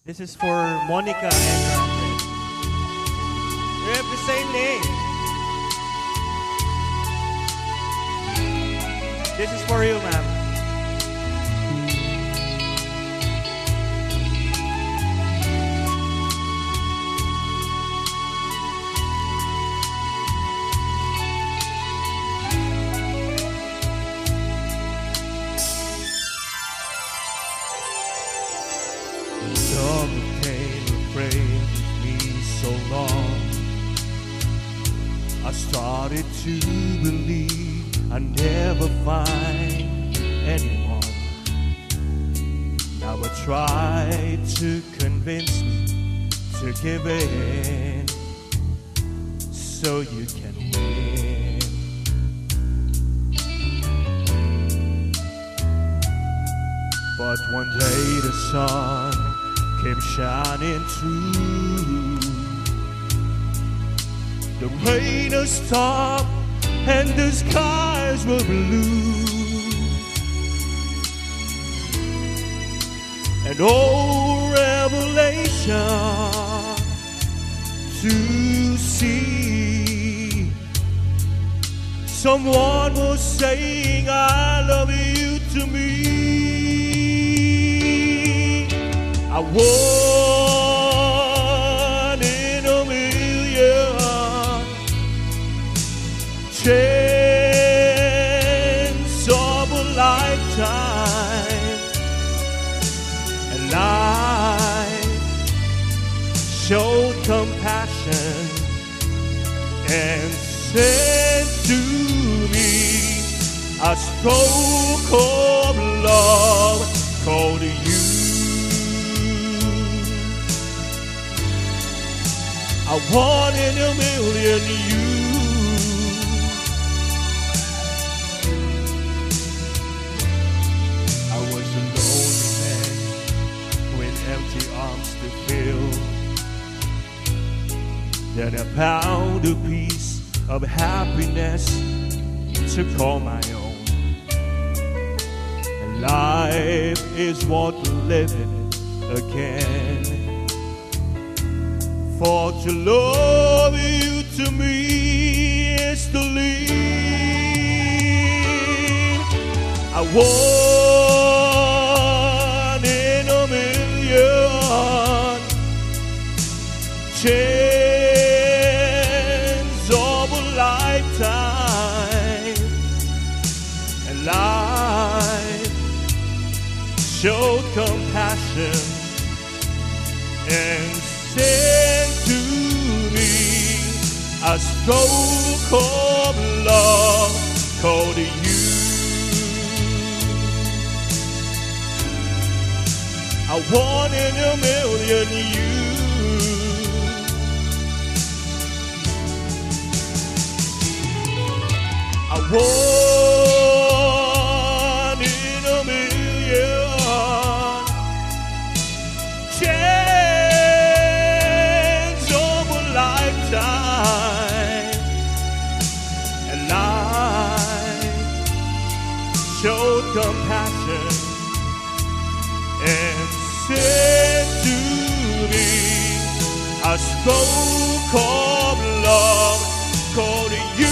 This is for Monica and Raquel. They have the same name. This is for you, ma'am. Love became afraid with me so long. I started to believe I'd never find anyone. Now I try to convince me to give in so you can win. But one day the sun came shining through. The rain has stopped and the skies were blue. And oh, revelation to see. Someone was saying, I love you to me. I one in a million chance of a lifetime, and life showed compassion and said to me a stroke of love called you. I one in a million you. I was a lonely man with empty arms to fill. Then I found a piece of happiness to call my own. And life is worth living again. For to love you to me is to live. I one in a million chance of a lifetime, and life showed compassion and said to me a stroke of love called you. I one in a million you. I one in a million chance of a lifetime, and life showed compassion and said to me a stroke of love called you.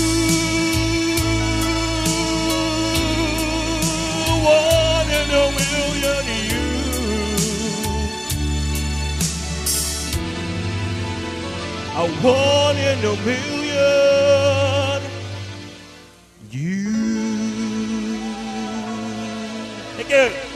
One in a million you. I one in a million you. Thank you.